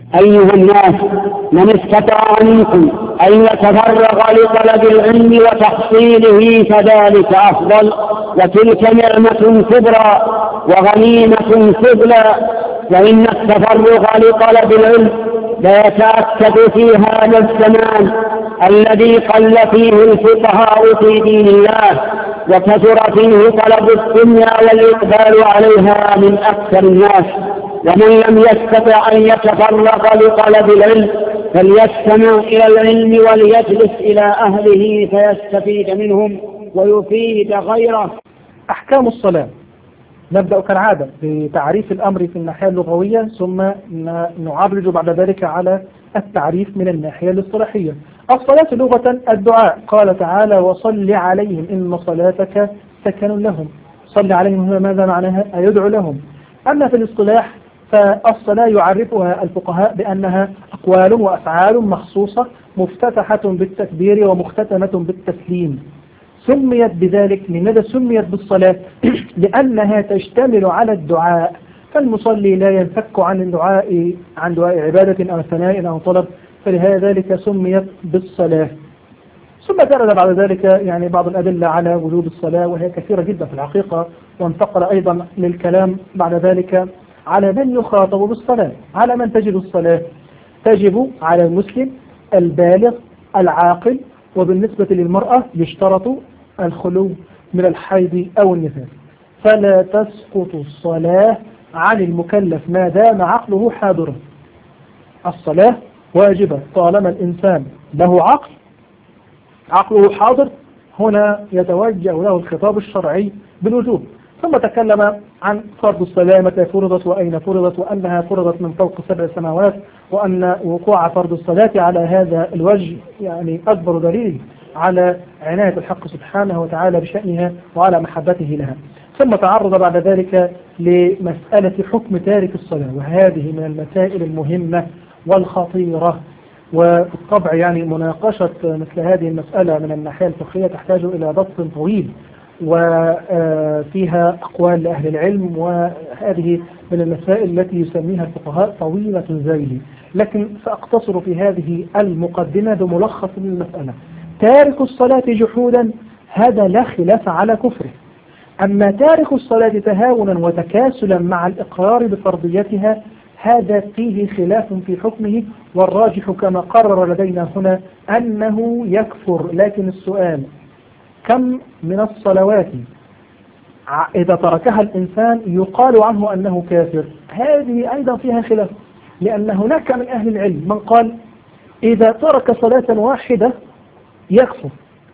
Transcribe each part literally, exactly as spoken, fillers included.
أيها الناس، من استطاع منكم أن يتفرغ لطلب العلم وتحصيله فذلك أفضل، وتلك نعمة كبرى وغنيمة فضلى. وإن التفرغ لطلب العلم لا يتأكد في هذا الزمان الذي قل فيه الفقهاء في دين الله، وكثر فيه طلب الدنيا والإقبال عليها من أكثر الناس. ومن لم يستطع أن يتفرغ لطلب العلم فليستمع إلى العلم وليجلس إلى أهله فيستفيد منهم ويفيد غيره. أحكام الصلاة. نبدأ كالعادة بتعريف الأمر في الناحية اللغوية، ثم نعرج بعد ذلك على التعريف من الناحية الاصطلاحية. الصلاة لغة الدعاء، قال تعالى: وصل عليهم إن صلاتك سكن لهم. صل عليهم هنا ماذا معناها؟ أيدعو لهم. أما في الاصطلاح فالصلاة يعرفها الفقهاء بأنها أقوال وأفعال مخصوصة مفتتحة بالتكبير ومختتمة بالتسليم. سميت بذلك. لماذا سميت بالصلاة؟ لأنها تشتمل على الدعاء، فالمصلي لا ينفك عن الدعاء عن دعاء عبادة أو ثناء أو طلب، فلذلك سميت بالصلاة. ثم ترد بعد ذلك يعني بعض الأدلة على وجوب الصلاة، وهي كثيرة جدا في الحقيقة، وانتقل أيضا للكلام بعد ذلك على من يخاطب بالصلاة. على من تجب الصلاة؟ تجب على المسلم البالغ العاقل، وبالنسبة للمرأة يشترط الخلو من الحيض أو النفاس، فلا تسقط الصلاة عن المكلف ما دام عقله حاضرا. الصلاة واجبة طالما الإنسان له عقل، عقله حاضر، هنا يتوجه له الخطاب الشرعي بالوجوب. ثم تكلم عن فرض الصلاة، متى فرضت وأين فرضت، وأنها فرضت من فوق سبع سماوات، وأن وقوع فرض الصلاة على هذا الوجه يعني أكبر دليل على عناية الحق سبحانه وتعالى بشأنها وعلى محبته لها. ثم تعرض بعد ذلك لمسألة حكم تارك الصلاة، وهذه من المسائل المهمة والخطيرة، وبالطبع يعني مناقشة مثل هذه المسألة من الناحية الفقهية تحتاج إلى ضبط طويل، وفيها أقوال لأهل العلم، وهذه من المسائل التي يسميها الفقهاء طويلة الذيل، لكن سأقتصر في هذه المقدمة بملخص للمسألة. تارك الصلاة جحودا هذا لا خلاف على كفره، أما تارك الصلاة تهاونا وتكاسلا مع الإقرار بفرضيتها هذا فيه خلاف في حكمه، والراجح كما قرر لدينا هنا أنه يكفر. لكن السؤال: كم من الصلوات إذا تركها الإنسان يقال عنه أنه كافر؟ هذه أيضا فيها خلاف، لأن هناك من أهل العلم من قال إذا ترك صلاة واحدة يكفر.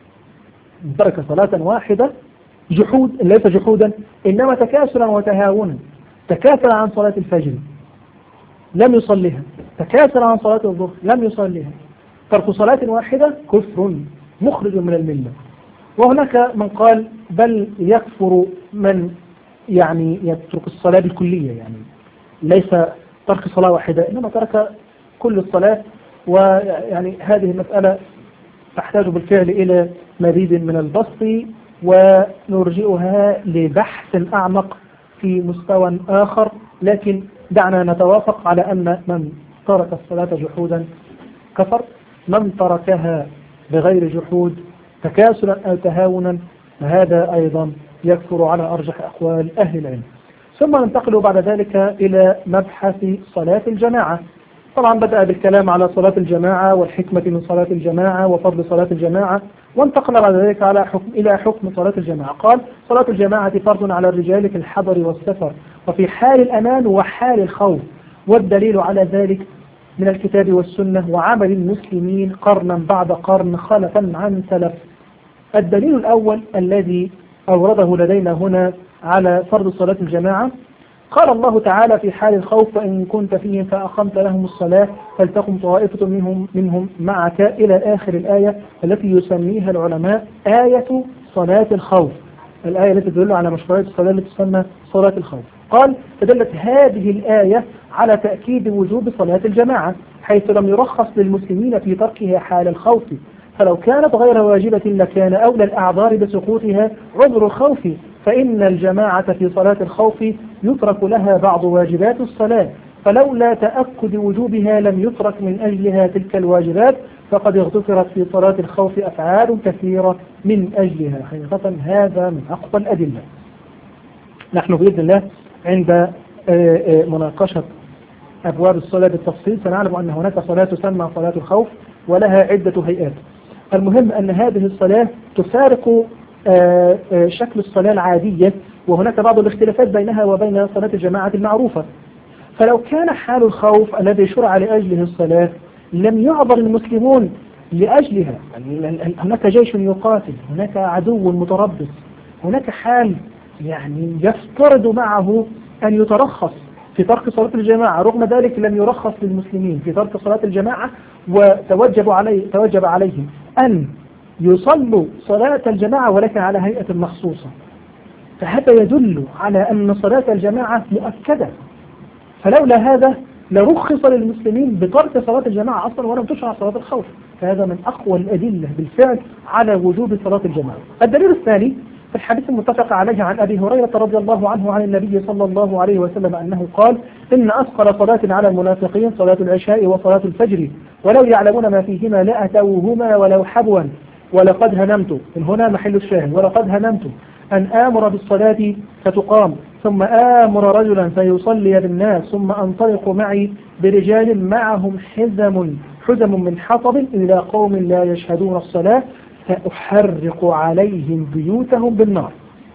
ترك صلاة واحدة جحود، ليس جحودا إنما تكاسلا وتهاونا. تكاسل عن صلاة الفجر لم يصليها، تكاسل عن صلاة الظهر لم يصليها. ترك صلاة واحدة كفر مخرج من الملة. وهناك من قال بل يكفر من يعني يترك الصلاة بالكلية، يعني ليس ترك صلاة واحدة إنما ترك كل الصلاة. ويعني هذه المسألة تحتاج بالفعل إلى مزيد من البسط، ونرجئها لبحث أعمق في مستوى آخر، لكن دعنا نتوافق على أن من ترك الصلاة جحودا كفر، من تركها بغير جحود تكاسلا أو تهاونا فهذا أيضا يكفر على أرجح أقوال أهل العلم. ثم ننتقل بعد ذلك إلى مبحث صلاة الجماعة. طبعا بدأ بالكلام على صلاة الجماعة والحكمة من صلاة الجماعة وفضل صلاة الجماعة، وانتقل بعد ذلك على حكم إلى حكم صلاة الجماعة. قال: صلاة الجماعة فرض على الرجال في الحضر والسفر وفي حال الأمان وحال الخوف، والدليل على ذلك من الكتاب والسنة وعمل المسلمين قرنا بعد قرن خلفا عن سلف. الدليل الأول الذي أورده لدينا هنا على فرض صلاة الجماعة قال الله تعالى في حال الخوف: فإن كنت فيهم فأقمت لهم الصلاة فلتقم طائفة منهم منهم معك، إلى آخر الآية التي يسميها العلماء آية صلاة الخوف، الآية التي تدل على مشروعية الصلاة التي تسمى صلاة الخوف. قال: فدلت هذه الآية على تأكيد وجوب صلاة الجماعة، حيث لم يرخص للمسلمين في تركها حال الخوف، فلو كانت غير واجبة لكان أولى الأعذار بسقوطها عذر الخوف، فإن الجماعة في صلاة الخوف يترك لها بعض واجبات الصلاة فلولا تأكد وجوبها لم يترك من أجلها تلك الواجبات، فقد اغتفرت في صلاة الخوف أفعال كثيرة من أجلها. حقيقة هذا من أقوى الأدلة. نحن بإذن الله عند مناقشة أبواب الصلاة بالتفصيل سنعلم أن هناك صلاة تسمى صلاة الخوف ولها عدة هيئات. المهم أن هذه الصلاة تفارق شكل الصلاة العادية، وهناك بعض الاختلافات بينها وبين صلاة الجماعة المعروفة. فلو كان حال الخوف الذي شرع لأجله الصلاة لم يعبر المسلمون لأجلها، يعني هناك جيش يقاتل، هناك عدو متربص، هناك حال يعني يفترض معه أن يترخص في ترك صلاة الجماعة، رغم ذلك لم يرخص للمسلمين في ترك صلاة الجماعة، وتوجب عليه توجب عليهم أن يصلوا صلاة الجماعة ولكن على هيئة مخصوصة. فهذا يدل على أن صلاة الجماعة مؤكدة، فلولا هذا لرخص للمسلمين بترك صلاة الجماعة أصلا ولم تشرع صلاة الخوف. فهذا من أقوى الأدلة بالفعل على وجوب صلاة الجماعة. الدليل الثاني في الحديث المتفق عليه عن أبي هريرة رضي الله عنه عن النبي صلى الله عليه وسلم أنه قال: إن أثقل صلاة على المنافقين صلاة العشاء وصلاة الفجر، ولو يعلمون ما فيهما لأتوهما ولو حبوا، ولقد هممت، من هنا محل الشاهد، ولقد هممت أن آمر بالصلاة فتقام ثم آمر رجلا فيصلي بالناس ثم أنطلق معي برجال معهم حزم حزم من حطب إلى قوم لا يشهدون الصلاة فأحرق عليهم بيوتهم بالنار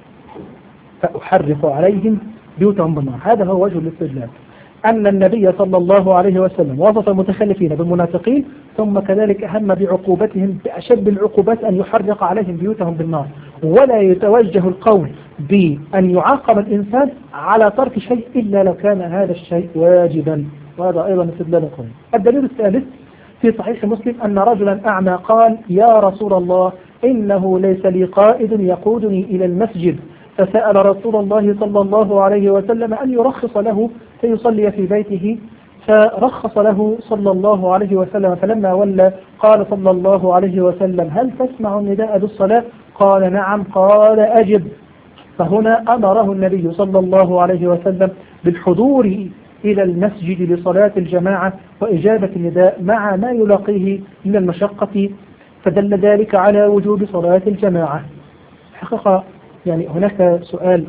فأحرق عليهم بيوتهم بالنار. هذا هو وجه الاستدلال، أن النبي صلى الله عليه وسلم وصف المتخلفين بالمنافقين ثم كذلك هم بعقوبتهم بأشد العقوبات أن يحرق عليهم بيوتهم بالنار، ولا يتوجه القول بأن يعاقب الإنسان على ترك شيء إلا لو كان هذا الشيء واجبا، وهذا أيضا استدلال قوي. الدليل الثالث في صحيح مسلم أن رجلا أعمى قال: يا رسول الله إنه ليس لي قائد يقودني إلى المسجد، فسأل رسول الله صلى الله عليه وسلم أن يرخص له فيصلي في بيته، فرخص له صلى الله عليه وسلم. فلما ولى قال صلى الله عليه وسلم: هل تسمع النداء بالصلاة؟ قال: نعم. قال: أجب. فهنا أمره النبي صلى الله عليه وسلم بالحضور إلى المسجد لصلاة الجماعة وإجابة النداء مع ما يلاقيه من المشقة، فدل ذلك على وجوب صلاة الجماعة. حقيقة يعني هناك سؤال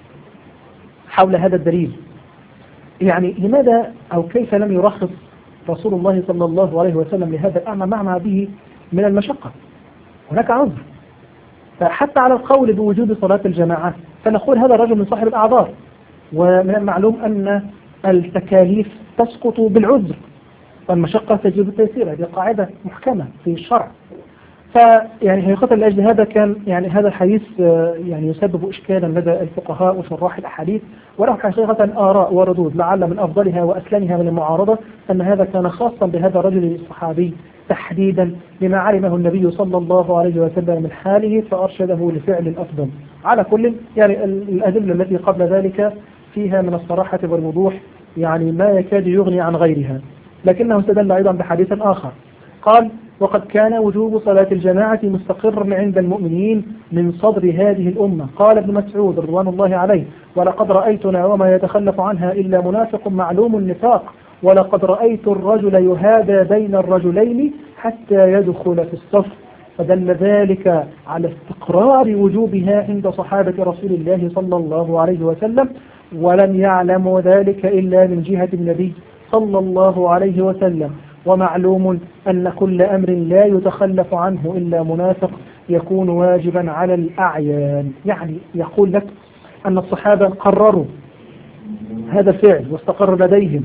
حول هذا الدليل، يعني لماذا أو كيف لم يرخص رسول الله صلى الله عليه وسلم لهذا الأعمى مع ما به من المشقة؟ هناك عذر. فحتى على القول بوجوب صلاة الجماعة فنقول هذا الرجل من صاحب الأعذار، ومن المعلوم أن التكاليف تسقط بالعذر والمشقة تجلب التيسير، هذه قاعدة محكمة في الشرع. فيعني حقيقة لأجل هذا كان يعني هذا الحديث يعني يسبب إشكالا لدى الفقهاء وشراح الأحاديث، وله حقيقة آراء وردود، لعل من أفضلها وأسلمها من المعارضة أن هذا كان خاصا بهذا الرجل الصحابي تحديدا لما علمه النبي صلى الله عليه وسلم من حاله فأرشده لفعل الأفضل. على كل يعني الأدلة التي قبل ذلك فيها من الصراحة والوضوح يعني ما يكاد يغني عن غيرها، لكنه استدل أيضا بحديث آخر قال: وقد كان وجوب صلاة الجماعة مستقرا عند المؤمنين من صدر هذه الأمة. قال ابن مسعود رضوان الله عليه: ولقد رأيتنا وما يتخلف عنها إلا منافق معلوم النفاق، ولقد رأيت الرجل يهادى بين الرجلين حتى يدخل في الصف. فدل ذلك على استقرار وجوبها عند صحابة رسول الله صلى الله عليه وسلم، ولم يعلموا ذلك إلا من جهة النبي صلى الله عليه وسلم. ومعلوم أن كل أمر لا يتخلف عنه إلا منافق يكون واجبا على الأعيان. يعني يقول لك أن الصحابة قرروا هذا الفعل واستقر لديهم،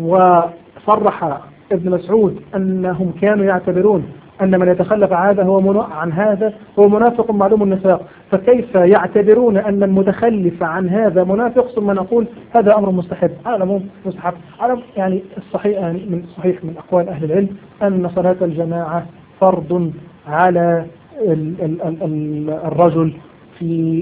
وصرح ابن مسعود أنهم كانوا يعتبرون أن من يتخلف هذا هو عن هذا هو منافق معلوم النفاق، فكيف يعتبرون أن المتخلف عن هذا منافق ثم نقول هذا أمر مستحب؟ على مستحب على يعني الصحيح يعني من صحيح من أقوال أهل العلم أن صلاة الجماعة فرض على ال ال ال ال الرجل في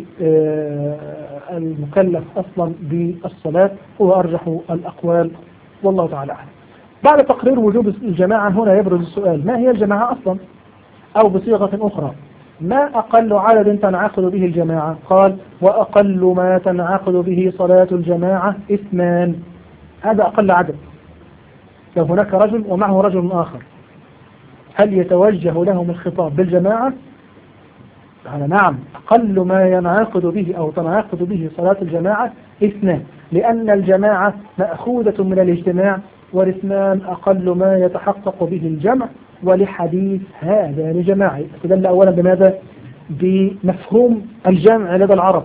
المكلف أصلا بالصلاة، هو أرجح الأقوال والله تعالى أعلم. بعد تقرير وجوب الجماعة هنا يبرز السؤال: ما هي الجماعة أصلا؟ أو بصيغة أخرى: ما أقل عدد تنعقد به الجماعة؟ قال: وأقل ما تنعقد به صلاة الجماعة اثنان. هذا أقل عدد. لو هناك رجل ومعه رجل آخر هل يتوجه لهم الخطاب بالجماعة؟ قال نعم، أقل ما ينعقد به أو تنعقد به صلاة الجماعة اثنان، لأن الجماعة مأخوذة من الاجتماع، والاثنان أقل ما يتحقق به الجمع، ولحديث هذا لجماعة. استدل أولا بماذا؟ بمفهوم الجمع لدى العرب.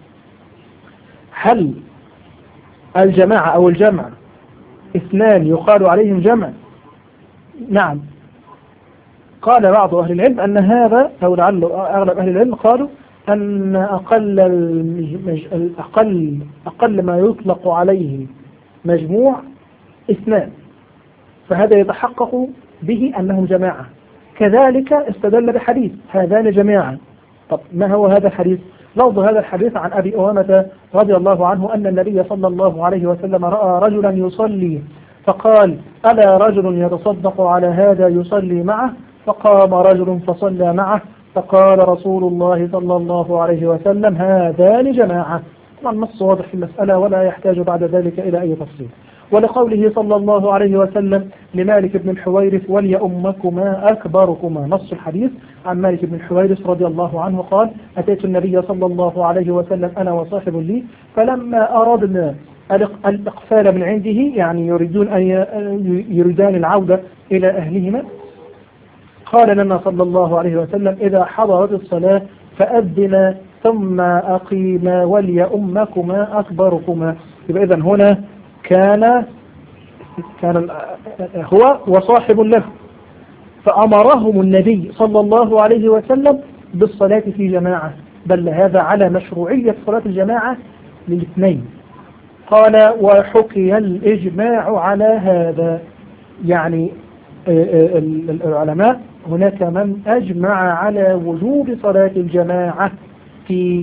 هل الجماعة أو الجمع اثنان يقال عليهم جمع؟ نعم. قال بعض أهل العلم أن هذا، أو لعل أغلب أهل العلم قالوا أن أقل المج... أقل أقل ما يطلق عليه مجموع اثنان، فهذا يتحقق به أنهم جماعة. كذلك استدل بحديث هذان جماعة. طب ما هو هذا الحديث؟ لفظ هذا الحديث عن أبي أمامة رضي الله عنه أن النبي صلى الله عليه وسلم رأى رجلا يصلي فقال: ألا رجل يتصدق على هذا يصلي معه؟ فقام رجل فصلى معه، فقال رسول الله صلى الله عليه وسلم: هذان جماعة. طبعا النص واضح في المسألة ولا يحتاج بعد ذلك إلى أي تفصيل. ولقوله صلى الله عليه وسلم لمالك بن الحويرث: وليؤمكما أكبركما. نص الحديث عن مالك بن الحويرث رضي الله عنه قال: أتيت النبي صلى الله عليه وسلم أنا وصاحب لي، فلما أردنا الإقفال من عنده، يعني يريدون أن يريدان العودة إلى أهلهما، قال لنا صلى الله عليه وسلم: إذا حضرت الصلاة فأذنا ثم أقيما وليؤمكما أكبركما. يبقى إذن هنا كان كان هو وصاحب له، فأمرهم النبي صلى الله عليه وسلم بالصلاة في جماعة، بل هذا على مشروعية صلاة الجماعة للاثنين. قال: وحكي الإجماع على هذا، يعني العلماء هناك من أجمع على وجوب صلاة الجماعة في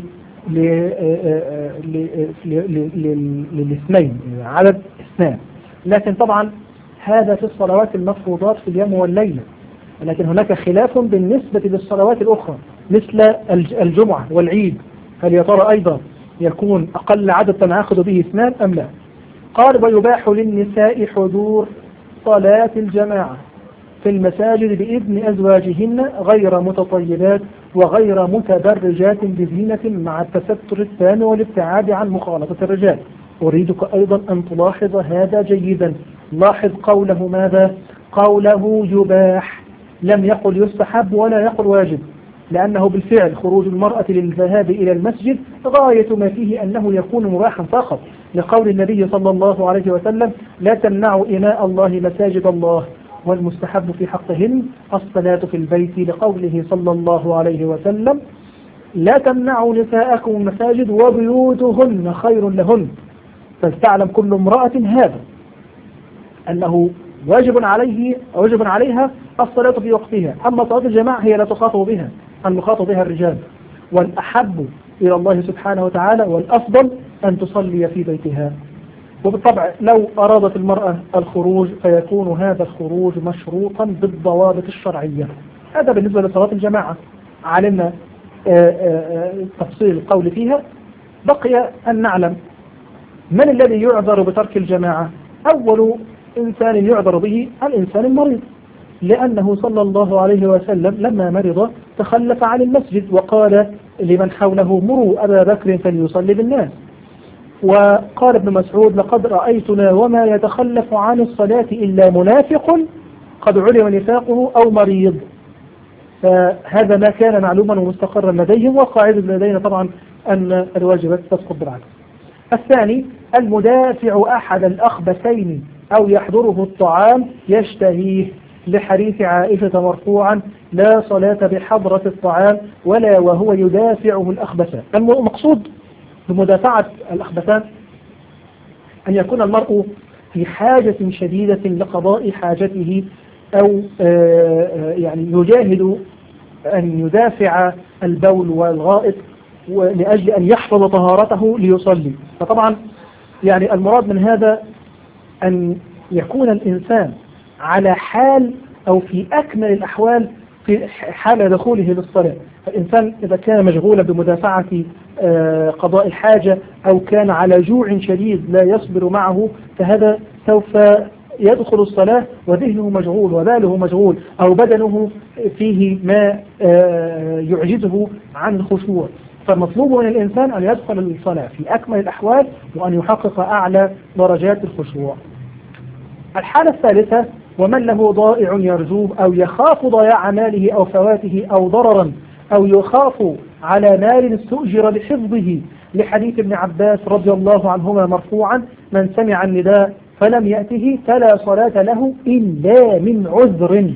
للاثنين، عدد اثنان. لكن طبعا هذا في الصلوات المفروضات في اليوم والليلة، لكن هناك خلاف بالنسبة للصلوات الأخرى مثل الجمعة والعيد، هل يا ترى أيضا يكون أقل عدد تنعقد به اثنان أم لا؟ قال: ويباح للنساء حضور صلاة الجماعة في المساجد بإذن أزواجهن غير متطيبات وغير متبرجات بزينة، مع التستر التام والابتعاد عن مخالطة الرجال. أريدك أيضا أن تلاحظ هذا جيدا. لاحظ قوله ماذا؟ قوله يباح، لم يقل يستحب ولا يقل واجب، لأنه بالفعل خروج المرأة للذهاب إلى المسجد غاية ما فيه أنه يكون مباحا فقط، لقول النبي صلى الله عليه وسلم: لا تمنعوا إناء الله مساجد الله، والمستحب في حقهن الصلاة في البيت، لقوله صلى الله عليه وسلم: لا تمنعوا نساءكم المساجد وبيوتهن خير لهن. فلتعلم كل امرأة هذا أنه واجب عليه واجب عليها الصلاة في وقتها، أما صلاة الجماعة هي لا تخاطب بها، المخاطب بها الرجال، والأحب إلى الله سبحانه وتعالى والأفضل أن تصلي في بيتها. وبالطبع لو أرادت المرأة الخروج فيكون هذا الخروج مشروطا بالضوابط الشرعية. هذا بالنسبة لصلاة الجماعة، علمنا تفصيل القول فيها. بقي أن نعلم من الذي يعذر بترك الجماعة. أول إنسان يعذر به الإنسان المريض، لأنه صلى الله عليه وسلم لما مرض تخلف عن المسجد وقال لمن حوله: مروا أبا بكر فليصلي بالناس. وقال ابن مسعود: لقد رأيتنا وما يتخلف عن الصلاة إلا منافق قد علم نفاقه أو مريض. فهذا ما كان معلوما ومستقرا لديهم، وقاعدة لدينا طبعا أن الواجبات تسقط بالعكس. الثاني: المدافع أحد الأخبثين أو يحضره الطعام يشتهيه، لحديث عائشة مرفوعا: لا صلاة بحضرة الطعام ولا وهو يدافعه الأخبثان. المقصود بمدافعة الأخبثان أن يكون المرء في حاجة شديدة لقضاء حاجته، أو يعني يجاهد أن يدافع البول والغائط لأجل أن يحفظ طهارته ليصلي. فطبعا يعني المراد من هذا أن يكون الإنسان على حال أو في أكمل الأحوال في حال دخوله للصلاة. فالإنسان إذا كان مشغولا بمدافعة قضاء الحاجة أو كان على جوع شديد لا يصبر معه، فهذا سوف يدخل الصلاة وذهنه مشغول وباله مشغول أو بدنه فيه ما يعجزه عن الخشوع. فمطلوب من الإنسان أن يدخل الصلاة في أكمل الأحوال وأن يحقق أعلى درجات الخشوع. الحالة الثالثة: ومن له ضائع يرجوه أو يخاف ضياع ماله أو فواته أو ضررا أو يخاف على مال استؤجر لحفظه، لحديث ابن عباس رضي الله عنهما مرفوعا: من سمع النداء فلم يأته فلا صلاة له إلا من عذر.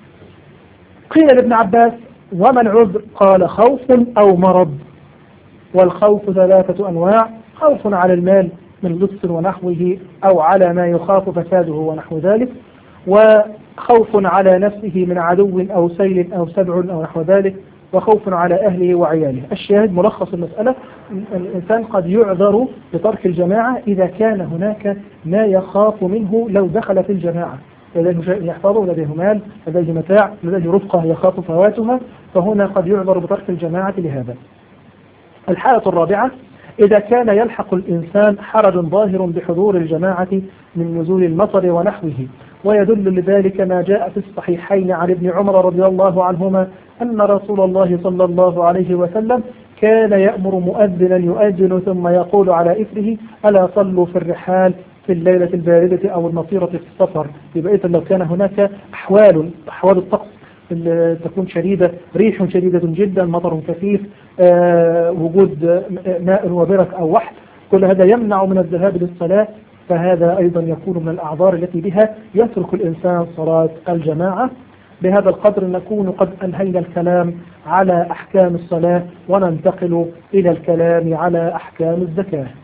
قيل لابن عباس: وما العذر؟ قال: خوف أو مرض. والخوف ثلاثة أنواع: خوف على المال من لص ونحوه أو على ما يخاف فساده ونحو ذلك، وخوف على نفسه من عدو أو سيل أو سبع أو نحو ذلك، وخوف على أهله وعياله. الشاهد ملخص المسألة: الإنسان قد يعذر بترك الجماعة إذا كان هناك ما يخاف منه لو دخل في الجماعة، لديه شيء يحفظه، لديه مال، لديه متاع، لديه رفقة يخاف فواتها، فهنا قد يعذر بترك الجماعة لهذا. الحالة الرابعة: إذا كان يلحق الإنسان حرج ظاهر بحضور الجماعة من نزول المطر ونحوه، ويدل لذلك ما جاء في الصحيحين عن ابن عمر رضي الله عنهما أن رسول الله صلى الله عليه وسلم كان يأمر مؤذنا يؤذن ثم يقول على إثره: ألا صلوا في الرحال في الليلة الباردة أو المطيرة في السفر. يبقى إذا لو كان هناك أحوال أحوال الطقس تكون شديدة، ريح شديدة جدا، مطر كثيف، آه، وجود ماء وبرك أو وحل، كل هذا يمنع من الذهاب للصلاة، فهذا أيضا يكون من الأعذار التي بها يترك الإنسان صلاة الجماعة. بهذا القدر نكون قد أنهينا الكلام على أحكام الصلاة وننتقل إلى الكلام على أحكام الزكاة.